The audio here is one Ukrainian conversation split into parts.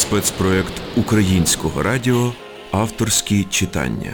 спецпроект Українського радіо «Авторські читання».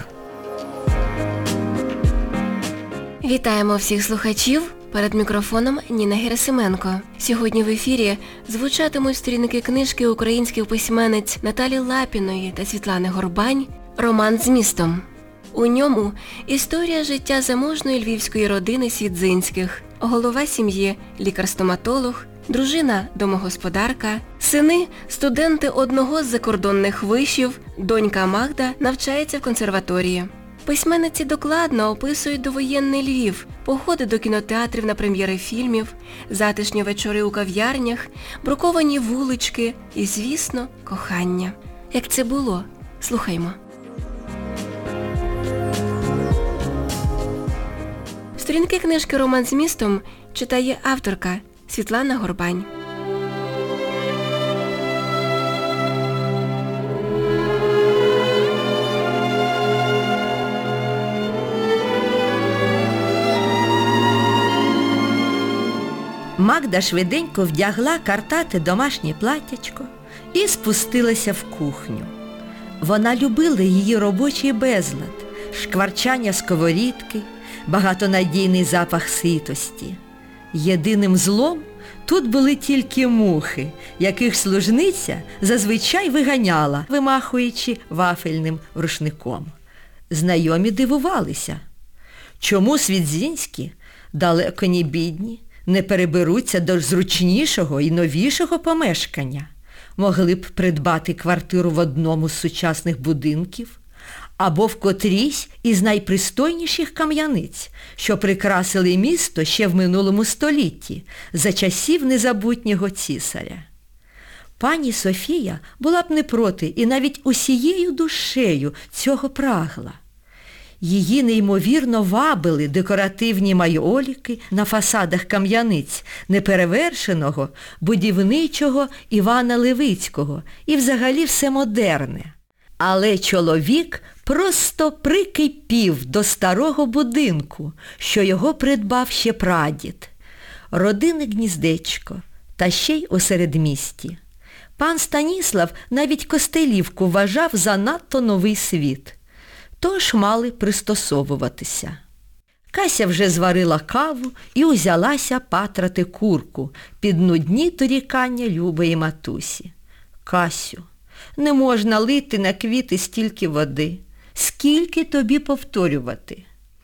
Вітаємо всіх слухачів. Перед мікрофоном Ніна Герасименко. Сьогодні в ефірі звучатимуть сторінки книжки українських письменниць Наталі Лапіної та Світлани Горбань «Роман з містом». У ньому історія життя заможної львівської родини Свідзинських, голова сім'ї – лікар-стоматолог, дружина – домогосподарка, сини – студенти одного з закордонних вишів, донька Магда навчається в консерваторії. Письменниці докладно описують довоєнний Львів, походи до кінотеатрів на прем'єри фільмів, затишні вечори у кав'ярнях, бруковані вулички і, звісно, кохання. Як це було? Слухаймо. Сторінки книжки «Роман з містом» читає авторка Світлана Горбань. Магда швиденько вдягла картате домашнє платтячко і спустилася в кухню. Вона любила її робочий безлад, шкварчання сковорідки, багатонадійний запах ситості. Єдиним злом тут були тільки мухи, яких служниця зазвичай виганяла, вимахуючи вафельним рушником. Знайомі дивувалися, чому Свідзинські, далеко не бідні, не переберуться до зручнішого і новішого помешкання. Могли б придбати квартиру в одному з сучасних будинків або в котрійсь із найпристойніших кам'яниць, що прикрасили місто ще в минулому столітті, за часів незабутнього цісаря. Пані Софія була б не проти і навіть усією душею цього прагла. Її неймовірно вабили декоративні майоліки на фасадах кам'яниць неперевершеного будівничого Івана Левицького і взагалі все модерне. Але чоловік просто прикипів до старого будинку, що його придбав ще прадід. Родинне гніздечко, та ще й у середмісті. Пан Станіслав навіть Костелівку вважав за надто новий світ. Тож мали пристосовуватися. Кася вже зварила каву і узялася патрати курку під нудні дорікання любої матусі. Касю, не можна лити на квіти стільки води. Скільки тобі повторювати?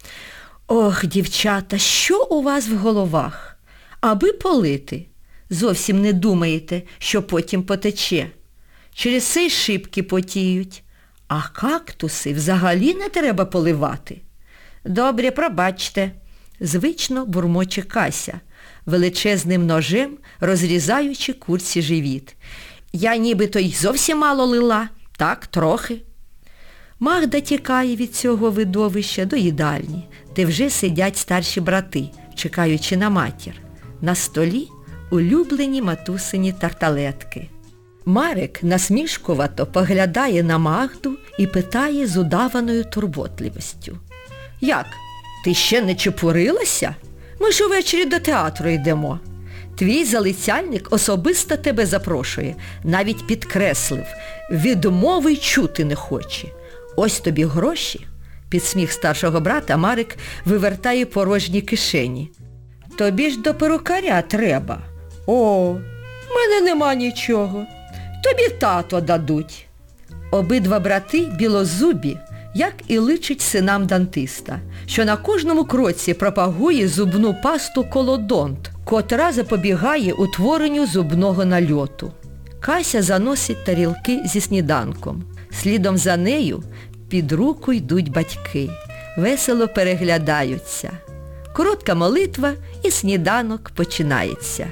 Ох, дівчата, що у вас в головах? Аби полити. Зовсім не думаєте, що потім потече. Через це й шибки потіють. А кактуси взагалі не треба поливати. Добре, пробачте, звично бурмоче Кася, величезним ножем розрізаючи курці живіт. Я нібито й зовсім мало лила, так, трохи. Магда тікає від цього видовища до їдальні, де вже сидять старші брати, чекаючи на матір. На столі улюблені матусині тарталетки. Марик насмішкувато поглядає на Магду і питає з удаваною турботливістю. Як, ти ще не чепурилася? Ми ж увечері до театру йдемо. Твій залицяльник особисто тебе запрошує, навіть підкреслив, відмови й чути не хоче. Ось тобі гроші. Під сміх старшого брата Марик вивертає порожні кишені. Тобі ж до перукаря треба. О, в мене нема нічого. Тобі тато дадуть. Обидва брати білозубі, як і личить синам дантиста, що на кожному кроці пропагує зубну пасту колодонт, котра запобігає утворенню зубного нальоту. Кася заносить тарілки зі сніданком. Слідом за нею під руку йдуть батьки. Весело переглядаються. Коротка молитва і сніданок починається.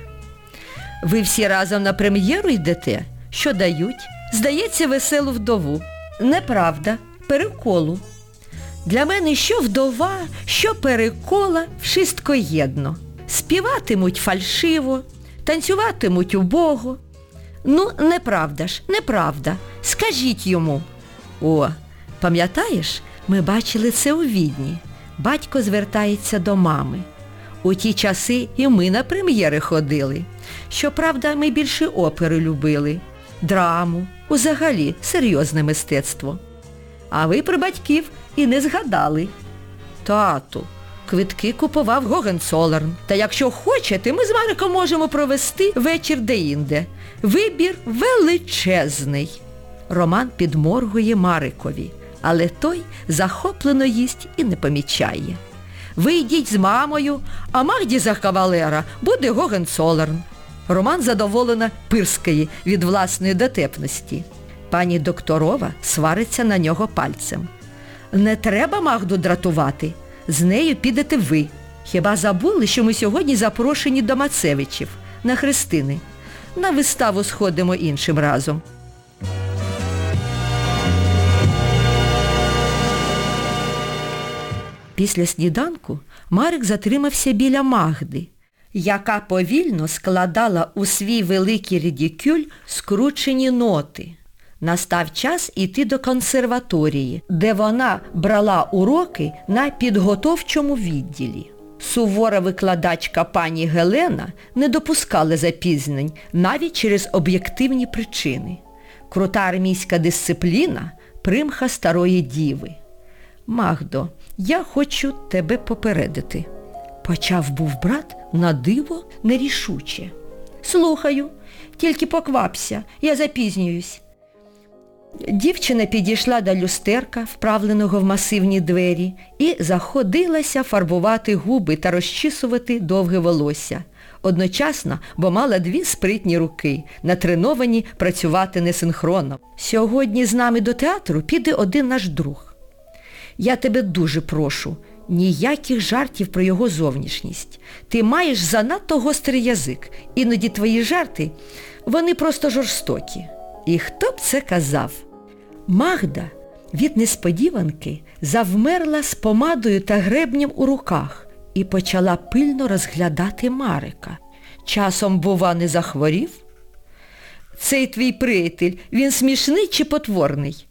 Ви всі разом на прем'єру йдете? Що дають? Здається, «Веселу вдову». Неправда, переколу. Для мене що вдова, що перекола вшистко єдно. Співатимуть фальшиво, танцюватимуть убого. Ну, неправда ж, неправда. Скажіть йому. О, пам'ятаєш, ми бачили це у Відні. Батько звертається до мами. У ті часи і ми на прем'єри ходили. Щоправда, ми більше опери любили. драму, взагалі серйозне мистецтво. А ви про батьків і не згадали. Тату, квитки купував Гогенцоллерн. Та якщо хочете, ми з Мариком можемо провести вечір де-інде. Вибір величезний. Роман підморгує Марикові, але той захоплено їсть і не помічає. Ви йдіть з мамою, а Магді за кавалера буде Гогенцоллерн. Роман задоволено пирскає від власної дотепності. Пані Докторова свариться на нього пальцем. Не треба Магду дратувати, з нею підете ви. Хіба забули, що ми сьогодні запрошені до Мацевичів на хрестини? На виставу сходимо іншим разом. Після сніданку Марик затримався біля Магди, яка повільно складала у свій великий редикюль скручені ноти. Настав час іти до консерваторії, де вона брала уроки на підготовчому відділі. Сувора викладачка пані Гелена не допускала запізнень навіть через об'єктивні причини. Крута армійська дисципліна – примха старої діви. «Магдо, я хочу тебе попередити», – почав був брат на диво нерішуче. «Слухаю, тільки поквапся, я запізнююсь». Дівчина підійшла до люстерка, вправленого в масивні двері, і заходилася фарбувати губи та розчісувати довге волосся. Одночасно, бо мала дві спритні руки, натреновані працювати несинхронно. «Сьогодні з нами до театру піде один наш друг. Я тебе дуже прошу, ніяких жартів про його зовнішність. Ти маєш занадто гострий язик, іноді твої жарти, вони просто жорстокі». І хто б це казав? Магда від несподіванки завмерла з помадою та гребнем у руках і почала пильно розглядати Марика. Часом, бува, не захворів? Цей твій приятель, він смішний чи потворний?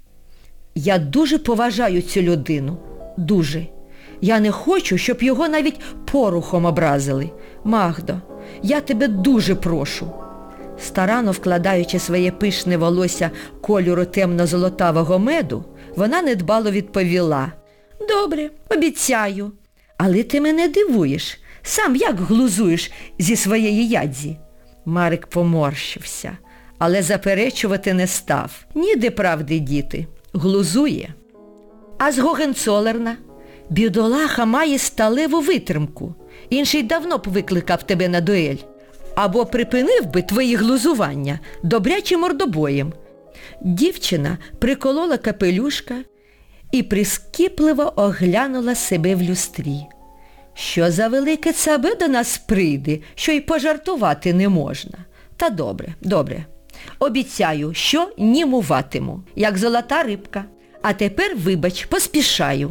Я дуже поважаю цю людину. Дуже. Я не хочу, щоб його навіть порухом образили. Магдо, я тебе дуже прошу. Старанно вкладаючи своє пишне волосся кольору темно-золотавого меду, вона недбало відповіла: «Добре, обіцяю. Але ти мене дивуєш. Сам як глузуєш зі своєї ядзі?» Марик поморщився, але заперечувати не став. Ніде правди діти. Глузує. А з Гогенцоллерна? Бідолаха має сталеву витримку. Інший давно б викликав тебе на дуель. Або припинив би твої глузування добрячим мордобоєм. Дівчина приколола капелюшка і прискіпливо оглянула себе в люстрі. Що за велике цабе до нас прийде, що й пожартувати не можна? Та добре, добре. Обіцяю, що німуватиму, як золота рибка. А тепер, вибач, поспішаю.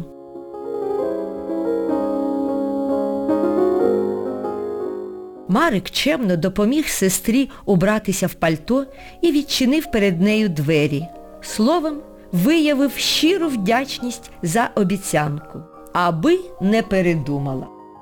Марик чемно допоміг сестрі убратися в пальто і відчинив перед нею двері. Словом, виявив щиру вдячність за обіцянку, аби не передумала.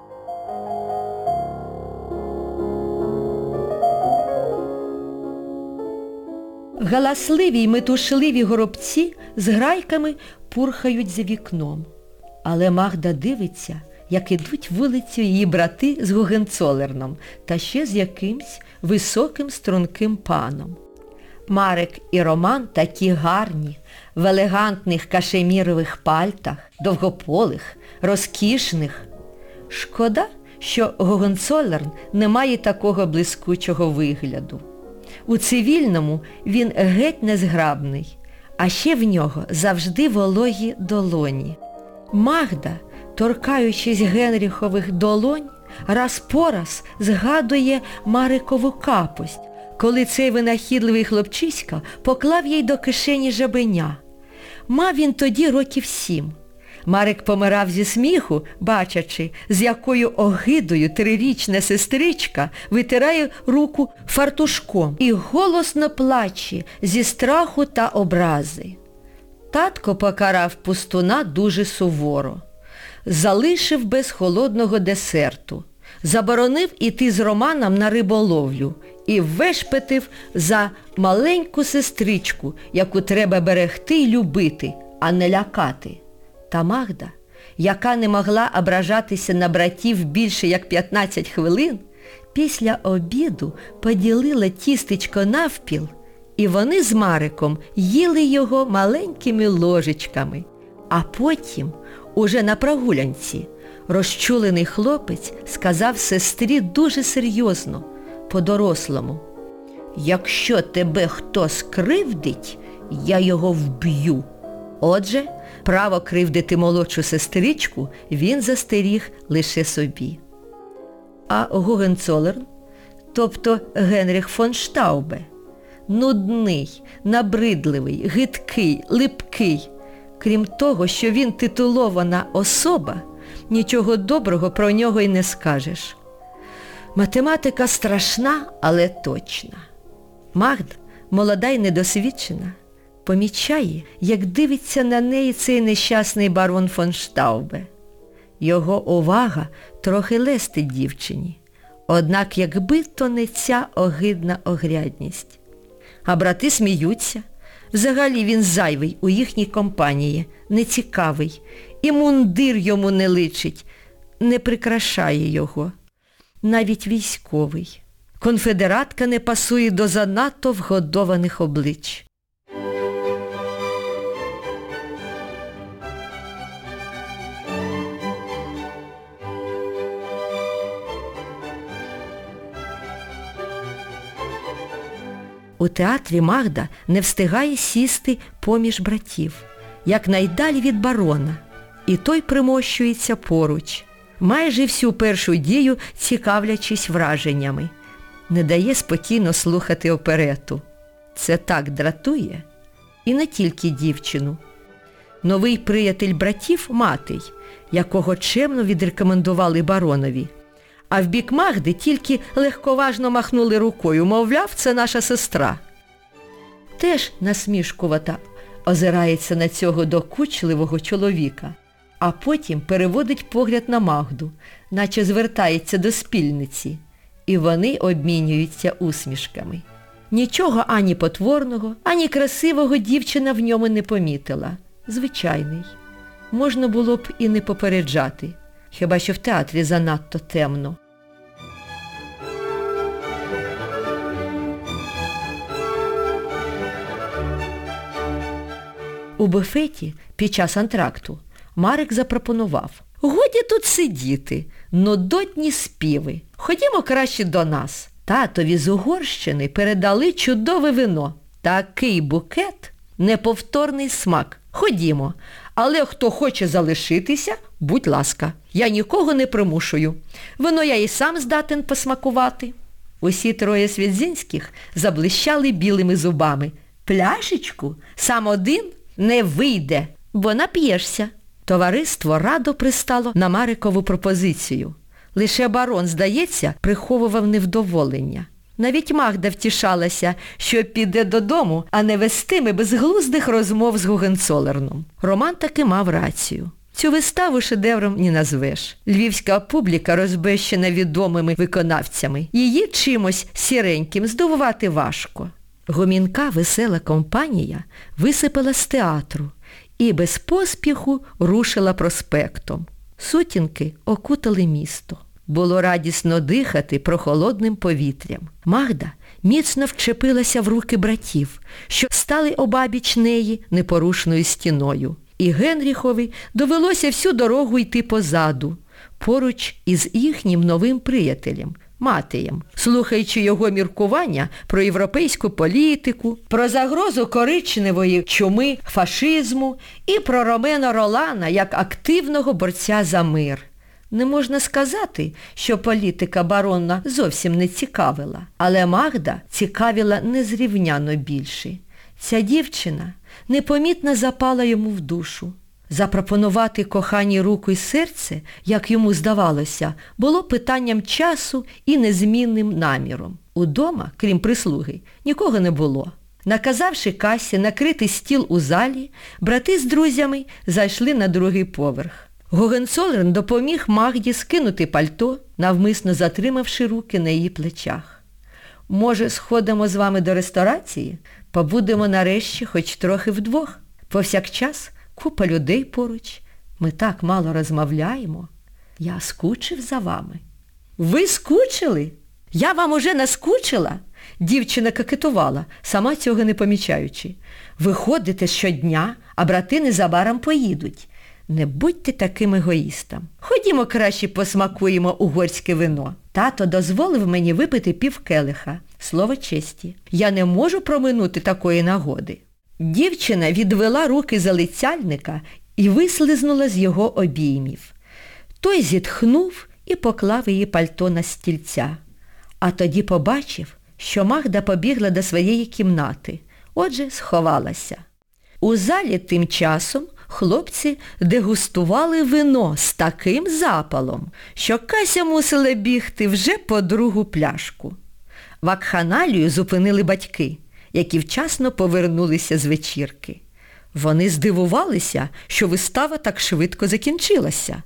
Галасливі й метушливі горобці з грайками пурхають за вікном. Але Магда дивиться, як ідуть вулицю її брати з Гогенцоллерном та ще з якимсь високим струнким паном. Марик і Роман такі гарні, в елегантних кашемірових пальтах, довгополих, розкішних. Шкода, що Гогенцоллерн не має такого блискучого вигляду. У цивільному він геть незграбний, а ще в нього завжди вологі долоні. Магда, торкаючись Генріхових долонь, раз по раз згадує Марикову капость, коли цей винахідливий хлопчиська поклав їй до кишені жабеня. Мав він тоді років 7. Марик помирав зі сміху, бачачи, з якою огидою 3-річна сестричка витирає руку фартушком і голосно плаче зі страху та образи. Татко покарав пустуна дуже суворо. Залишив без холодного десерту. Заборонив іти з Романом на риболовлю і вешпетив за маленьку сестричку, яку треба берегти й любити, а не лякати. Та Магда, яка не могла ображатися на братів більше як 15 хвилин, після обіду поділила тістечко навпіл, і вони з Мариком їли його маленькими ложечками. А потім, уже на прогулянці, розчулений хлопець сказав сестрі дуже серйозно, по-дорослому: «Якщо тебе хто скривдить, я його вб'ю». Отже, право кривдити молодшу сестричку він застеріг лише собі. А Гогенцоллерн, тобто Генріх фон Штаубе, нудний, набридливий, гидкий, липкий, крім того, що він титулована особа, нічого доброго про нього й не скажеш. Математика страшна, але точна. Магда, молода й недосвідчена, помічає, як дивиться на неї цей нещасний барон фон Штаубе. Його увага трохи лестить дівчині, однак якби то не ця огидна огрядність. А брати сміються. Взагалі він зайвий у їхній компанії, нецікавий, і мундир йому не личить, не прикрашає його. Навіть військовий. Конфедератка не пасує до занадто вгодованих облич. У театрі Магда не встигає сісти поміж братів, якнайдалі від барона, і той примощується поруч, майже всю першу дію цікавлячись враженнями. Не дає спокійно слухати оперету. Це так дратує. І не тільки дівчину. Новий приятель братів – Матей, якого чемно відрекомендували баронові. А в бік Магди тільки легковажно махнули рукою, мовляв, це наша сестра. Теж насмішкувато озирається на цього докучливого чоловіка, а потім переводить погляд на Магду, наче звертається до спільниці, і вони обмінюються усмішками. Нічого ані потворного, ані красивого дівчина в ньому не помітила. Звичайний. Можна було б і не попереджати. Хіба що в театрі занадто темно. У буфеті під час антракту Марик запропонував: «Годі тут сидіти, нудотні співи. Ходімо краще до нас. Татові з Угорщини передали чудове вино. Такий букет, неповторний смак. Ходімо. Але хто хоче залишитися, будь ласка, я нікого не примушую. Вино я і сам здатен посмакувати». Усі троє Свідзінських заблищали білими зубами. «Пляшечку? Сам один? Не вийде, бо нап'єшся». Товариство радо пристало на Марикову пропозицію. Лише барон, здається, приховував невдоволення. Навіть Магда втішалася, що піде додому, а не вестиме безглуздих розмов з Гогенцоллерном. Роман таки мав рацію. Цю виставу шедевром не назвеш. Львівська публіка розбещена відомими виконавцями. Її чимось сіреньким здивувати важко. Гомінка весела компанія висипала з театру і без поспіху рушила проспектом. Сутінки окутали місто. Було радісно дихати прохолодним повітрям. Магда міцно вчепилася в руки братів, що стали обабіч неї непорушною стіною. І Генріхові довелося всю дорогу йти позаду, поруч із їхнім новим приятелем – Матеєм, слухаючи його міркування про європейську політику, про загрозу коричневої чуми, фашизму і про Ромена Ролана як активного борця за мир. Не можна сказати, що політика барона зовсім не цікавила, але Магда цікавила незрівняно більше. Ця дівчина непомітно запала йому в душу. Запропонувати коханій руку й серце, як йому здавалося, було питанням часу і незмінним наміром. Удома, крім прислуги, нікого не було. Наказавши касі накрити стіл у залі, брати з друзями зайшли на другий поверх. Гогенцоллерн допоміг Магді скинути пальто, навмисно затримавши руки на її плечах. Може, сходимо з вами до ресторації? Побудемо нарешті хоч трохи вдвох. Повсякчас купа людей поруч. Ми так мало розмовляємо. Я скучив за вами. Ви скучили? Я вам уже наскучила? Дівчина кокетувала, сама цього не помічаючи. Ви ходите щодня, а брати незабаром поїдуть. Не будьте таким егоїстом. Ходімо краще посмакуємо угорське вино. Тато дозволив мені випити півкелиха. Слово честі. Я не можу проминути такої нагоди. Дівчина відвела руки залицяльника і вислизнула з його обіймів. Той зітхнув і поклав її пальто на стільця. А тоді побачив, що Магда побігла до своєї кімнати. Отже, сховалася. У залі тим часом хлопці дегустували вино з таким запалом, що Кася мусила бігти вже по другу пляшку. Вакханалію зупинили батьки, які вчасно повернулися з вечірки. Вони здивувалися, що вистава так швидко закінчилася.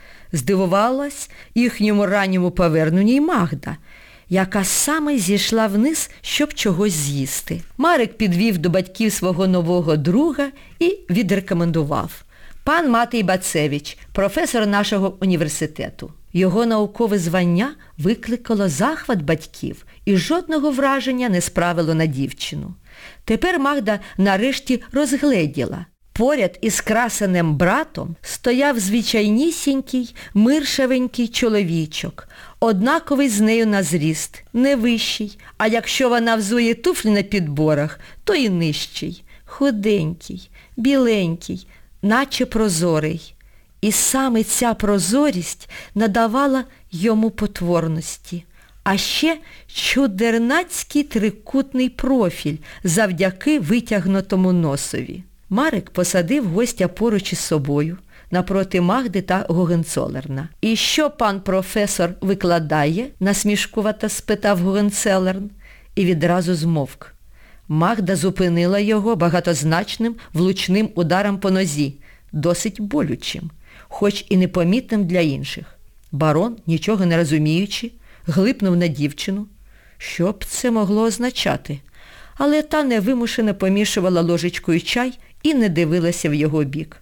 Здивувалась їхньому ранньому поверненню й Магда, яка саме зійшла вниз, щоб чогось з'їсти. Марик підвів до батьків свого нового друга і відрекомендував. Пан Матей Бацевич, професор нашого університету. Його наукове звання викликало захват батьків і жодного враження не справило на дівчину. Тепер Магда нарешті розгледіла. Поряд із красеним братом стояв звичайнісінький, миршавенький чоловічок, однаковий з нею на зріст, не вищий, а якщо вона взує туфлі на підборах, то і нижчий, худенький, біленький, наче прозорий. І саме ця прозорість надавала йому потворності. А ще чудернацький трикутний профіль завдяки витягнутому носові. Марик посадив гостя поруч із собою, напроти Магди та Гогенцоллерна. «І що пан професор викладає?» – насмішкувато спитав Гогенцоллерн і відразу змовк. Магда зупинила його багатозначним влучним ударом по нозі, досить болючим, хоч і непомітним для інших. Барон, нічого не розуміючи, глипнув на дівчину. Що б це могло означати? Але та невимушено помішувала ложечкою чай і не дивилася в його бік.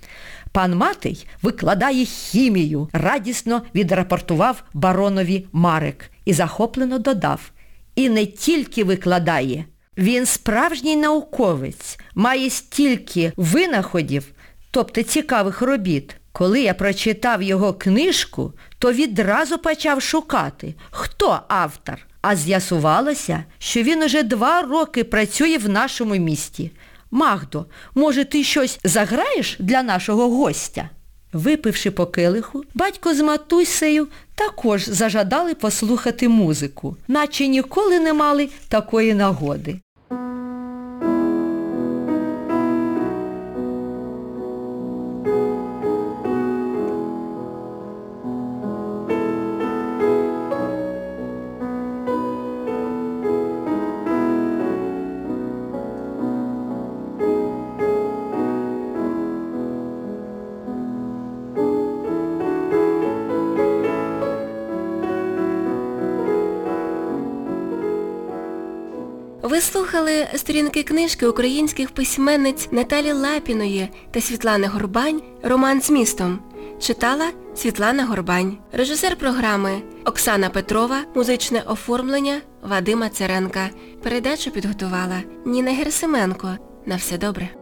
«Пан Матей викладає хімію», – радісно відрапортував баронові Марик і захоплено додав. «І не тільки викладає. Він справжній науковець, має стільки винаходів, тобто цікавих робіт. Коли я прочитав його книжку, то відразу почав шукати, хто автор. А з'ясувалося, що він уже 2 роки працює в нашому місті. Магдо, може, ти щось заграєш для нашого гостя?» Випивши по келиху, батько з матусею також зажадали послухати музику, наче ніколи не мали такої нагоди. Ви слухали сторінки книжки українських письменниць Наталі Лапіної та Світлани Горбань «Роман з містом». Читала Світлана Горбань. Режисер програми Оксана Петрова, музичне оформлення Вадима Церенка. Передачу підготувала Ніна Герасименко. На все добре.